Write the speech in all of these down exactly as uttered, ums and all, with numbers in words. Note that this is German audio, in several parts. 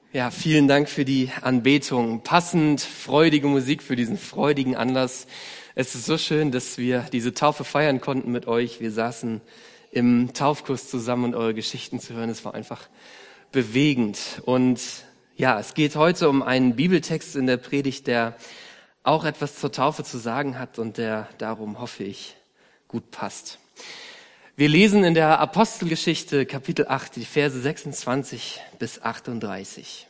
Ja, vielen Dank für die Anbetung. Passend, freudige Musik für diesen freudigen Anlass. Es ist so schön, dass wir diese Taufe feiern konnten mit euch. Wir saßen im Taufkurs zusammen und eure Geschichten zu hören. Es war einfach bewegend. Und ja, es geht heute um einen Bibeltext in der Predigt, der auch etwas zur Taufe zu sagen hat und der darum, hoffe ich, gut passt. Wir lesen in der Apostelgeschichte Kapitel acht, die Verse sechsundzwanzig bis achtunddreißig.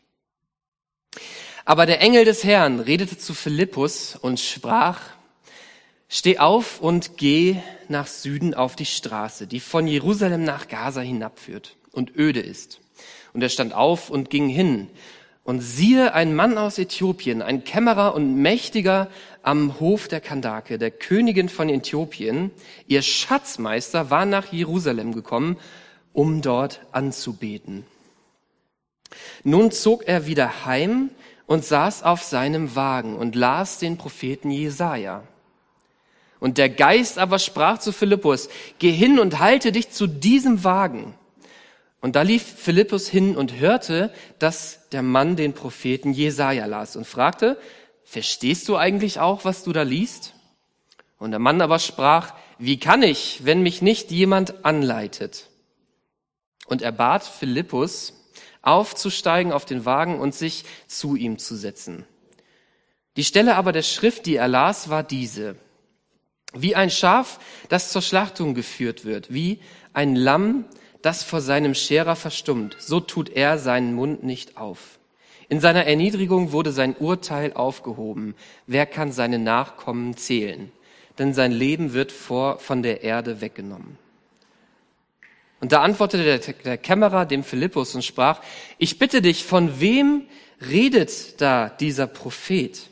Aber der Engel des Herrn redete zu Philippus und sprach: Steh auf und geh nach Süden auf die Straße, die von Jerusalem nach Gaza hinabführt und öde ist. Und er stand auf und ging hin. Und siehe, ein Mann aus Äthiopien, ein Kämmerer und Mächtiger am Hof der Kandake, der Königin von Äthiopien, ihr Schatzmeister, war nach Jerusalem gekommen, um dort anzubeten. Nun zog er wieder heim und saß auf seinem Wagen und las den Propheten Jesaja. Und der Geist aber sprach zu Philippus: Geh hin und halte dich zu diesem Wagen. Und da lief Philippus hin und hörte, dass der Mann den Propheten Jesaja las und fragte: Verstehst du eigentlich auch, was du da liest? Und der Mann aber sprach: Wie kann ich, wenn mich nicht jemand anleitet? Und er bat Philippus, aufzusteigen auf den Wagen und sich zu ihm zu setzen. Die Stelle aber der Schrift, die er las, war diese: Wie ein Schaf, das zur Schlachtung geführt wird, wie ein Lamm, das vor seinem Scherer verstummt, so tut er seinen Mund nicht auf. In seiner Erniedrigung wurde sein Urteil aufgehoben. Wer kann seine Nachkommen zählen? Denn sein Leben wird vor, von der Erde weggenommen. Und da antwortete der, der Kämmerer dem Philippus und sprach: Ich bitte dich, von wem redet da dieser Prophet?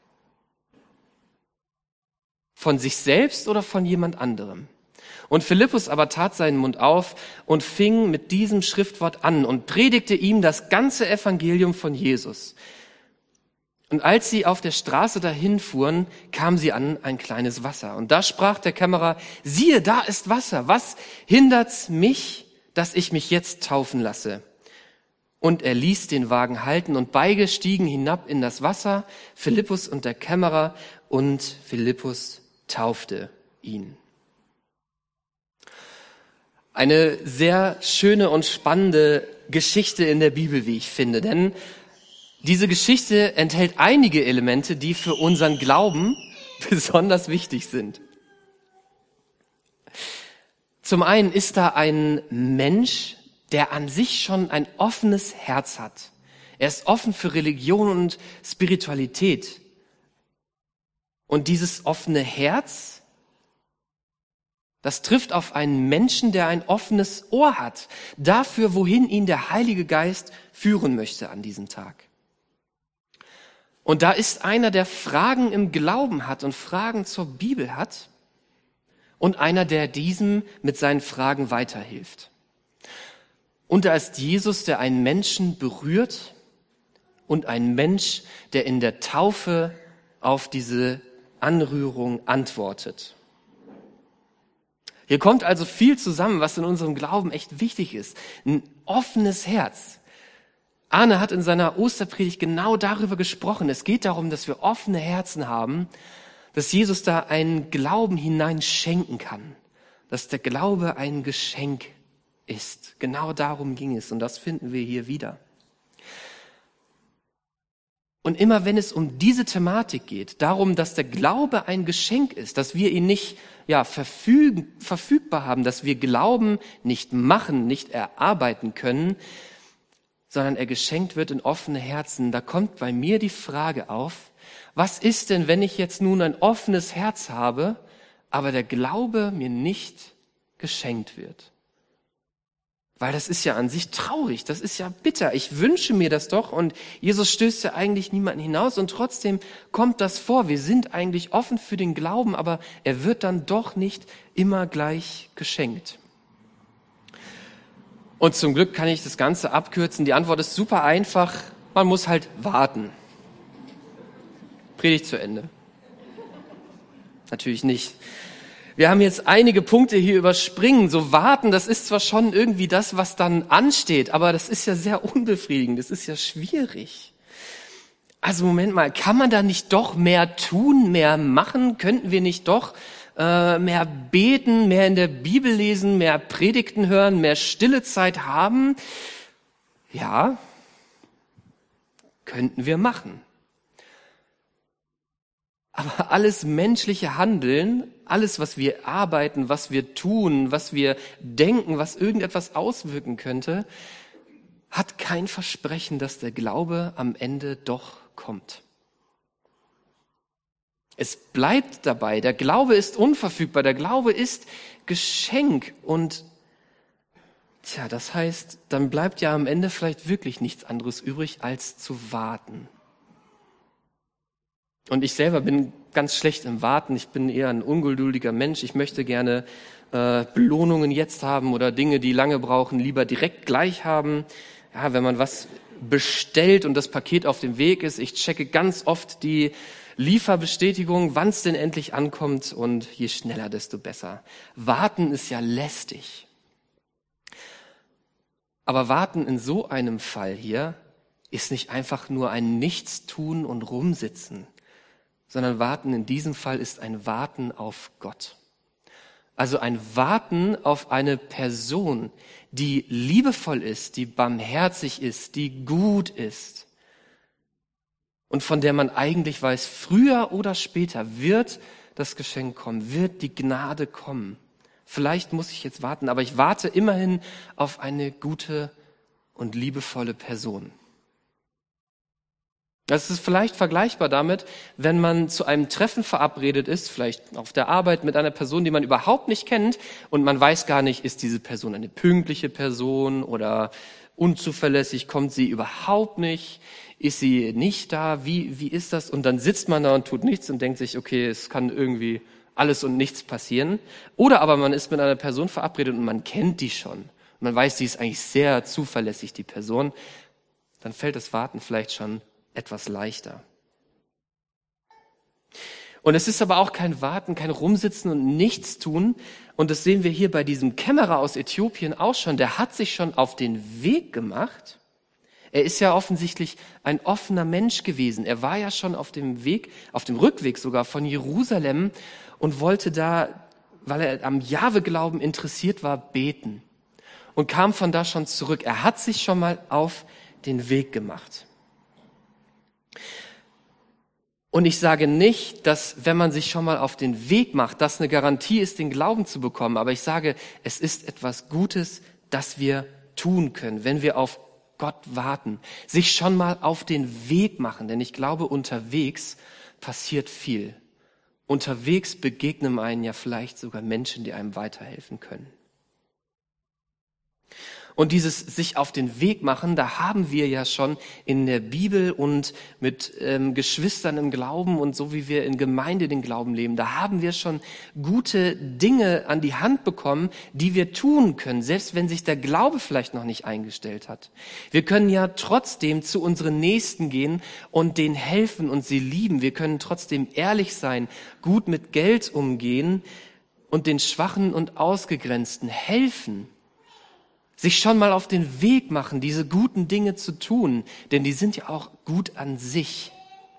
Von sich selbst oder von jemand anderem? Und Philippus aber tat seinen Mund auf und fing mit diesem Schriftwort an und predigte ihm das ganze Evangelium von Jesus. Und als sie auf der Straße dahin fuhren, kam sie an ein kleines Wasser. Und da sprach der Kämmerer: Siehe, da ist Wasser. Was hindert's mich, dass ich mich jetzt taufen lasse? Und er ließ den Wagen halten und beide stiegen hinab in das Wasser, Philippus und der Kämmerer, und Philippus taufte ihn. Eine sehr schöne und spannende Geschichte in der Bibel, wie ich finde, denn diese Geschichte enthält einige Elemente, die für unseren Glauben besonders wichtig sind. Zum einen ist da ein Mensch, der an sich schon ein offenes Herz hat. Er ist offen für Religion und Spiritualität. Und dieses offene Herz, das trifft auf einen Menschen, der ein offenes Ohr hat, dafür, wohin ihn der Heilige Geist führen möchte an diesem Tag. Und da ist einer, der Fragen im Glauben hat und Fragen zur Bibel hat, und einer, der diesem mit seinen Fragen weiterhilft. Und da ist Jesus, der einen Menschen berührt, und ein Mensch, der in der Taufe auf diese Anrührung antwortet. Hier kommt also viel zusammen, was in unserem Glauben echt wichtig ist. Ein offenes Herz. Arne hat in seiner Osterpredigt genau darüber gesprochen. Es geht darum, dass wir offene Herzen haben, dass Jesus da einen Glauben hineinschenken kann. Dass der Glaube ein Geschenk ist. Genau darum ging es und das finden wir hier wieder. Und immer wenn es um diese Thematik geht, darum, dass der Glaube ein Geschenk ist, dass wir ihn nicht ja, verfügen, verfügbar haben, dass wir Glauben nicht machen, nicht erarbeiten können, sondern er geschenkt wird in offene Herzen, da kommt bei mir die Frage auf: Was ist denn, wenn ich jetzt nun ein offenes Herz habe, aber der Glaube mir nicht geschenkt wird? Weil das ist ja an sich traurig, das ist ja bitter. Ich wünsche mir das doch und Jesus stößt ja eigentlich niemanden hinaus und trotzdem kommt das vor. Wir sind eigentlich offen für den Glauben, aber er wird dann doch nicht immer gleich geschenkt. Und zum Glück kann ich das Ganze abkürzen. Die Antwort ist super einfach. Man muss halt warten. Predigt zu Ende. Natürlich nicht. Wir haben jetzt einige Punkte hier überspringen. So warten, das ist zwar schon irgendwie das, was dann ansteht, aber das ist ja sehr unbefriedigend, das ist ja schwierig. Also Moment mal, kann man da nicht doch mehr tun, mehr machen? Könnten wir nicht doch äh, mehr beten, mehr in der Bibel lesen, mehr Predigten hören, mehr stille Zeit haben? Ja, könnten wir machen. Aber alles menschliche Handeln, alles, was wir arbeiten, was wir tun, was wir denken, was irgendetwas auswirken könnte, hat kein Versprechen, dass der Glaube am Ende doch kommt. Es bleibt dabei, der Glaube ist unverfügbar, der Glaube ist Geschenk und tja, das heißt, dann bleibt ja am Ende vielleicht wirklich nichts anderes übrig, als zu warten. Und ich selber bin ganz schlecht im Warten. Ich bin eher ein ungeduldiger Mensch. Ich möchte gerne äh, Belohnungen jetzt haben oder Dinge, die lange brauchen, lieber direkt gleich haben. Ja, wenn man was bestellt und das Paket auf dem Weg ist, ich checke ganz oft die Lieferbestätigung, wann es denn endlich ankommt und je schneller, desto besser. Warten ist ja lästig. Aber warten in so einem Fall hier ist nicht einfach nur ein Nichtstun und Rumsitzen, sondern Warten in diesem Fall ist ein Warten auf Gott. Also ein Warten auf eine Person, die liebevoll ist, die barmherzig ist, die gut ist und von der man eigentlich weiß, früher oder später wird das Geschenk kommen, wird die Gnade kommen. Vielleicht muss ich jetzt warten, aber ich warte immerhin auf eine gute und liebevolle Person. Das ist vielleicht vergleichbar damit, wenn man zu einem Treffen verabredet ist, vielleicht auf der Arbeit mit einer Person, die man überhaupt nicht kennt und man weiß gar nicht, ist diese Person eine pünktliche Person oder unzuverlässig, kommt sie überhaupt nicht, ist sie nicht da, wie, wie ist das? Und dann sitzt man da und tut nichts und denkt sich, okay, es kann irgendwie alles und nichts passieren. Oder aber man ist mit einer Person verabredet und man kennt die schon. Man weiß, die ist eigentlich sehr zuverlässig, die Person. Dann fällt das Warten vielleicht schon etwas leichter. Und es ist aber auch kein Warten, kein Rumsitzen und Nichtstun. Und das sehen wir hier bei diesem Kämmerer aus Äthiopien auch schon. Der hat sich schon auf den Weg gemacht. Er ist ja offensichtlich ein offener Mensch gewesen. Er war ja schon auf dem Weg, auf dem Rückweg sogar von Jerusalem und wollte da, weil er am Jahwe-Glauben interessiert war, beten. Und kam von da schon zurück. Er hat sich schon mal auf den Weg gemacht. Und ich sage nicht, dass wenn man sich schon mal auf den Weg macht, das eine Garantie ist, den Glauben zu bekommen. Aber ich sage, es ist etwas Gutes, das wir tun können, wenn wir auf Gott warten. Sich schon mal auf den Weg machen. Denn ich glaube, unterwegs passiert viel. Unterwegs begegnen einem ja vielleicht sogar Menschen, die einem weiterhelfen können. Und dieses sich auf den Weg machen, da haben wir ja schon in der Bibel und mit ähm, Geschwistern im Glauben und so wie wir in Gemeinde den Glauben leben, da haben wir schon gute Dinge an die Hand bekommen, die wir tun können, selbst wenn sich der Glaube vielleicht noch nicht eingestellt hat. Wir können ja trotzdem zu unseren Nächsten gehen und denen helfen und sie lieben. Wir können trotzdem ehrlich sein, gut mit Geld umgehen und den Schwachen und Ausgegrenzten helfen. Sich schon mal auf den Weg machen, diese guten Dinge zu tun, denn die sind ja auch gut an sich.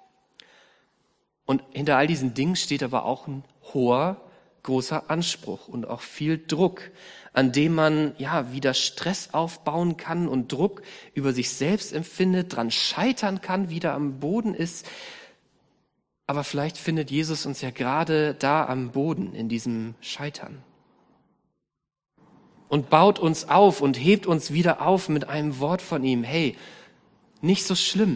Und hinter all diesen Dingen steht aber auch ein hoher, großer Anspruch und auch viel Druck, an dem man ja wieder Stress aufbauen kann und Druck über sich selbst empfindet, dran scheitern kann, wieder am Boden ist. Aber vielleicht findet Jesus uns ja gerade da am Boden in diesem Scheitern. Und baut uns auf und hebt uns wieder auf mit einem Wort von ihm. Hey, nicht so schlimm.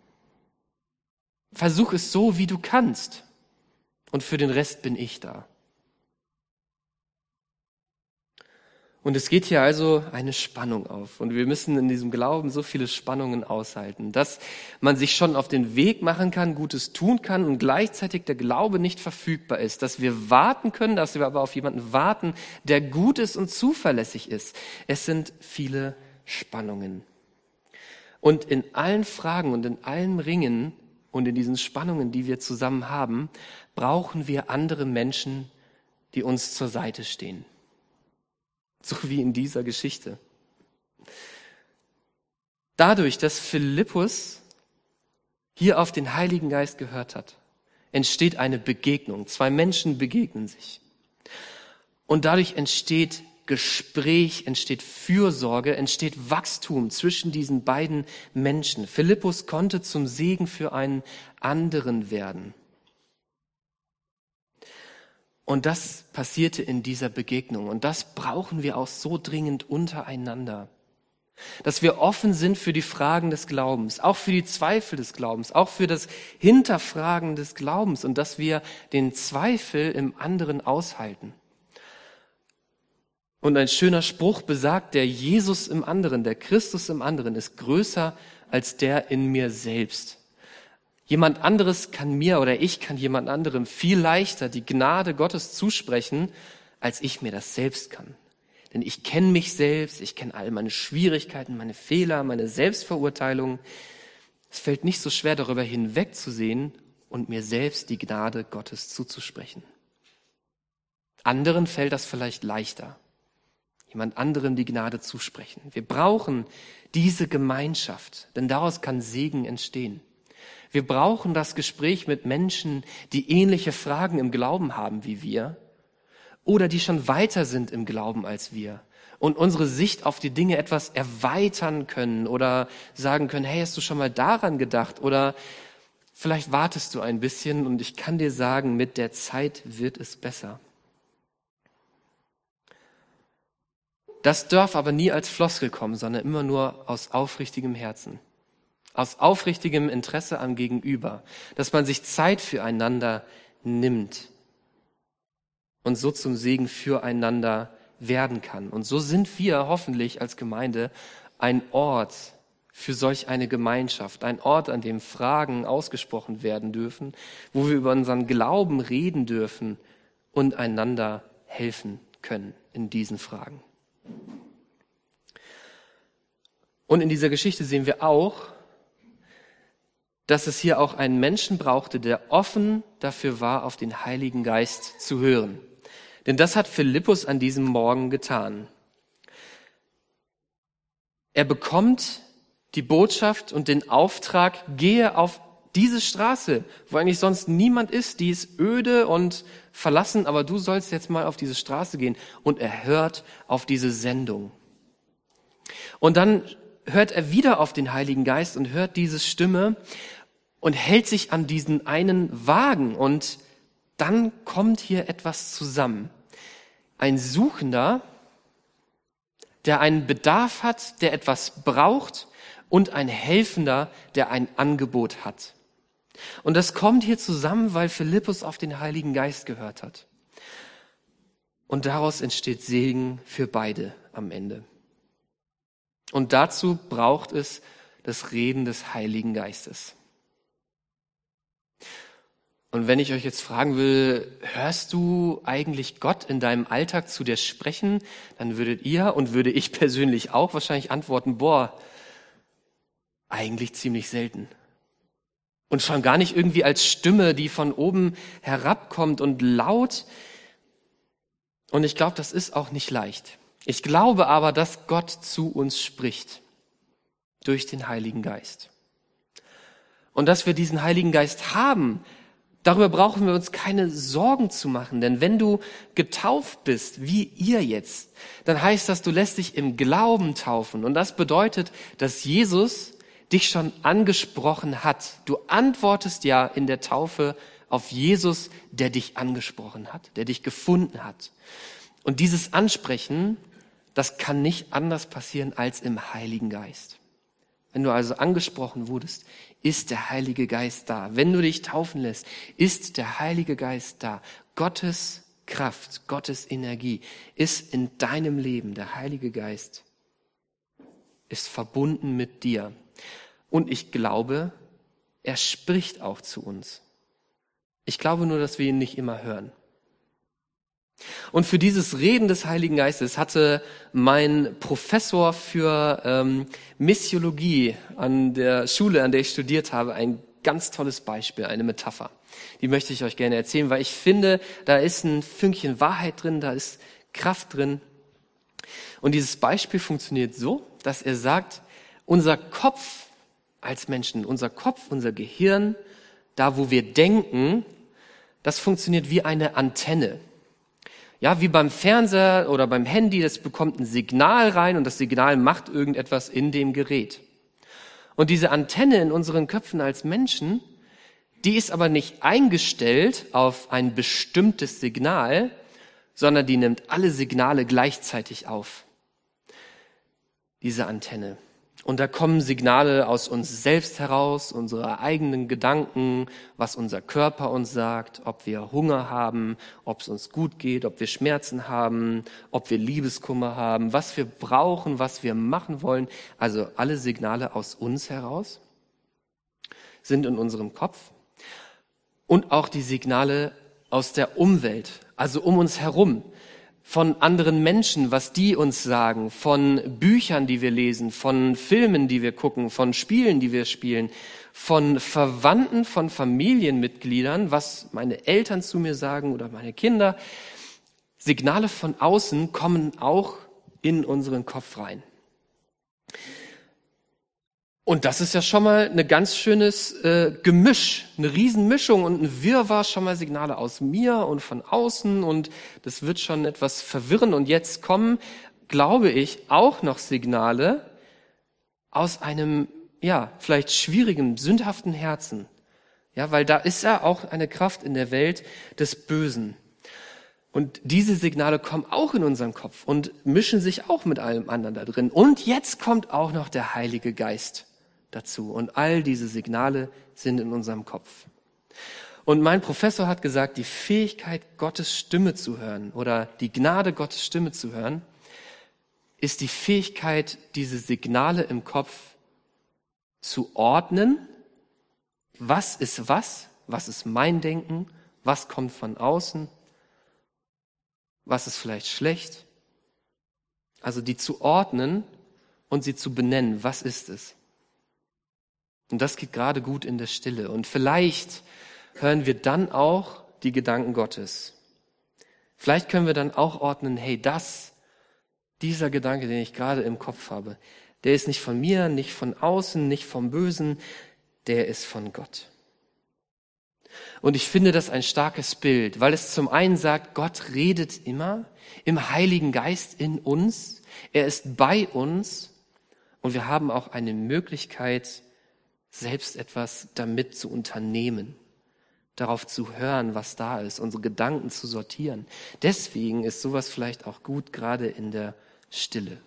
Versuch es so, wie du kannst. Und für den Rest bin ich da. Und es geht hier also eine Spannung auf. Und wir müssen in diesem Glauben so viele Spannungen aushalten, dass man sich schon auf den Weg machen kann, Gutes tun kann und gleichzeitig der Glaube nicht verfügbar ist. Dass wir warten können, dass wir aber auf jemanden warten, der gut ist und zuverlässig ist. Es sind viele Spannungen. Und in allen Fragen und in allen Ringen und in diesen Spannungen, die wir zusammen haben, brauchen wir andere Menschen, die uns zur Seite stehen. So wie in dieser Geschichte. Dadurch, dass Philippus hier auf den Heiligen Geist gehört hat, entsteht eine Begegnung. Zwei Menschen begegnen sich. Und dadurch entsteht Gespräch, entsteht Fürsorge, entsteht Wachstum zwischen diesen beiden Menschen. Philippus konnte zum Segen für einen anderen werden. Und das passierte in dieser Begegnung. Und das brauchen wir auch so dringend untereinander. Dass wir offen sind für die Fragen des Glaubens, auch für die Zweifel des Glaubens, auch für das Hinterfragen des Glaubens und dass wir den Zweifel im anderen aushalten. Und ein schöner Spruch besagt, der Jesus im anderen, der Christus im anderen ist größer als der in mir selbst. Jemand anderes kann mir oder ich kann jemand anderem viel leichter die Gnade Gottes zusprechen, als ich mir das selbst kann. Denn ich kenne mich selbst, ich kenne all meine Schwierigkeiten, meine Fehler, meine Selbstverurteilung. Es fällt nicht so schwer, darüber hinwegzusehen und mir selbst die Gnade Gottes zuzusprechen. Anderen fällt das vielleicht leichter, jemand anderem die Gnade zusprechen. Wir brauchen diese Gemeinschaft, denn daraus kann Segen entstehen. Wir brauchen das Gespräch mit Menschen, die ähnliche Fragen im Glauben haben wie wir oder die schon weiter sind im Glauben als wir und unsere Sicht auf die Dinge etwas erweitern können oder sagen können, hey, hast du schon mal daran gedacht? Oder vielleicht wartest du ein bisschen und ich kann dir sagen, mit der Zeit wird es besser. Das darf aber nie als Floskel kommen, sondern immer nur aus aufrichtigem Herzen. Aus aufrichtigem Interesse am Gegenüber, dass man sich Zeit füreinander nimmt und so zum Segen füreinander werden kann. Und so sind wir hoffentlich als Gemeinde ein Ort für solch eine Gemeinschaft, ein Ort, an dem Fragen ausgesprochen werden dürfen, wo wir über unseren Glauben reden dürfen und einander helfen können in diesen Fragen. Und in dieser Geschichte sehen wir auch, dass es hier auch einen Menschen brauchte, der offen dafür war, auf den Heiligen Geist zu hören. Denn das hat Philippus an diesem Morgen getan. Er bekommt die Botschaft und den Auftrag, gehe auf diese Straße, wo eigentlich sonst niemand ist, die ist öde und verlassen, aber du sollst jetzt mal auf diese Straße gehen. Und er hört auf diese Sendung. Und dann hört er wieder auf den Heiligen Geist und hört diese Stimme und hält sich an diesen einen Wagen. Und dann kommt hier etwas zusammen. Ein Suchender, der einen Bedarf hat, der etwas braucht, und ein Helfender, der ein Angebot hat. Und das kommt hier zusammen, weil Philippus auf den Heiligen Geist gehört hat. Und daraus entsteht Segen für beide am Ende. Und dazu braucht es das Reden des Heiligen Geistes. Und wenn ich euch jetzt fragen will, hörst du eigentlich Gott in deinem Alltag zu dir sprechen, dann würdet ihr und würde ich persönlich auch wahrscheinlich antworten, boah, eigentlich ziemlich selten. Und schon gar nicht irgendwie als Stimme, die von oben herabkommt und laut. Und ich glaube, das ist auch nicht leicht. Ich glaube aber, dass Gott zu uns spricht durch den Heiligen Geist. Und dass wir diesen Heiligen Geist haben, darüber brauchen wir uns keine Sorgen zu machen. Denn wenn du getauft bist, wie ihr jetzt, dann heißt das, du lässt dich im Glauben taufen. Und das bedeutet, dass Jesus dich schon angesprochen hat. Du antwortest ja in der Taufe auf Jesus, der dich angesprochen hat, der dich gefunden hat. Und dieses Ansprechen, das kann nicht anders passieren als im Heiligen Geist. Wenn du also angesprochen wurdest, ist der Heilige Geist da. Wenn du dich taufen lässt, ist der Heilige Geist da. Gottes Kraft, Gottes Energie ist in deinem Leben. Der Heilige Geist ist verbunden mit dir. Und ich glaube, er spricht auch zu uns. Ich glaube nur, dass wir ihn nicht immer hören. Und für dieses Reden des Heiligen Geistes hatte mein Professor für ähm, Missiologie an der Schule, an der ich studiert habe, ein ganz tolles Beispiel, eine Metapher. Die möchte ich euch gerne erzählen, weil ich finde, da ist ein Fünkchen Wahrheit drin, da ist Kraft drin. Und dieses Beispiel funktioniert so, dass er sagt, unser Kopf als Menschen, unser Kopf, unser Gehirn, da wo wir denken, das funktioniert wie eine Antenne. Ja, wie beim Fernseher oder beim Handy, das bekommt ein Signal rein und das Signal macht irgendetwas in dem Gerät. Und diese Antenne in unseren Köpfen als Menschen, die ist aber nicht eingestellt auf ein bestimmtes Signal, sondern die nimmt alle Signale gleichzeitig auf. Diese Antenne. Und da kommen Signale aus uns selbst heraus, unsere eigenen Gedanken, was unser Körper uns sagt, ob wir Hunger haben, ob es uns gut geht, ob wir Schmerzen haben, ob wir Liebeskummer haben, was wir brauchen, was wir machen wollen. Also alle Signale aus uns heraus sind in unserem Kopf. Und auch die Signale aus der Umwelt, also um uns herum. Von anderen Menschen, was die uns sagen, von Büchern, die wir lesen, von Filmen, die wir gucken, von Spielen, die wir spielen, von Verwandten, von Familienmitgliedern, was meine Eltern zu mir sagen oder meine Kinder. Signale von außen kommen auch in unseren Kopf rein. Und das ist ja schon mal ein ganz schönes äh, Gemisch, eine Riesenmischung und ein Wirrwarr, schon mal Signale aus mir und von außen und das wird schon etwas verwirren. Und jetzt kommen, glaube ich, auch noch Signale aus einem, ja, vielleicht schwierigen, sündhaften Herzen. Ja, weil da ist ja auch eine Kraft in der Welt des Bösen. Und diese Signale kommen auch in unseren Kopf und mischen sich auch mit allem anderen da drin. Und jetzt kommt auch noch der Heilige Geist dazu. Und all diese Signale sind in unserem Kopf. Und mein Professor hat gesagt, die Fähigkeit, Gottes Stimme zu hören oder die Gnade, Gottes Stimme zu hören, ist die Fähigkeit, diese Signale im Kopf zu ordnen. Was ist was? Was ist mein Denken? Was kommt von außen? Was ist vielleicht schlecht? Also die zu ordnen und sie zu benennen. Was ist es? Und das geht gerade gut in der Stille. Und vielleicht hören wir dann auch die Gedanken Gottes. Vielleicht können wir dann auch ordnen, hey, das, dieser Gedanke, den ich gerade im Kopf habe, der ist nicht von mir, nicht von außen, nicht vom Bösen, der ist von Gott. Und ich finde das ein starkes Bild, weil es zum einen sagt, Gott redet immer im Heiligen Geist in uns. Er ist bei uns und wir haben auch eine Möglichkeit, selbst etwas damit zu unternehmen, darauf zu hören, was da ist, unsere Gedanken zu sortieren. Deswegen ist sowas vielleicht auch gut, gerade in der Stille.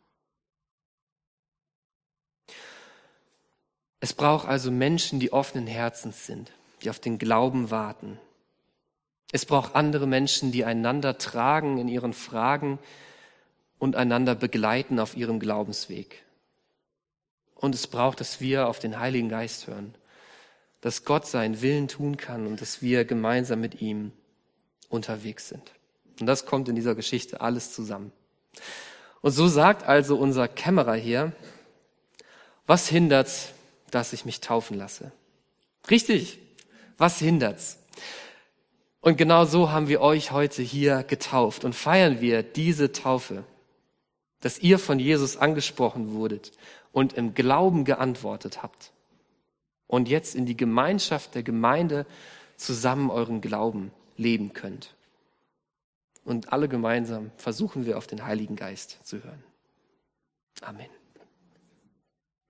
Es braucht also Menschen, die offenen Herzens sind, die auf den Glauben warten. Es braucht andere Menschen, die einander tragen in ihren Fragen und einander begleiten auf ihrem Glaubensweg. Und es braucht, dass wir auf den Heiligen Geist hören, dass Gott seinen Willen tun kann und dass wir gemeinsam mit ihm unterwegs sind. Und das kommt in dieser Geschichte alles zusammen. Und so sagt also unser Kämmerer hier, was hindert's, dass ich mich taufen lasse? Richtig, was hindert's? Und genau so haben wir euch heute hier getauft und feiern wir diese Taufe, dass ihr von Jesus angesprochen wurdet und im Glauben geantwortet habt und jetzt in die Gemeinschaft der Gemeinde zusammen euren Glauben leben könnt. Und alle gemeinsam versuchen wir auf den Heiligen Geist zu hören. Amen.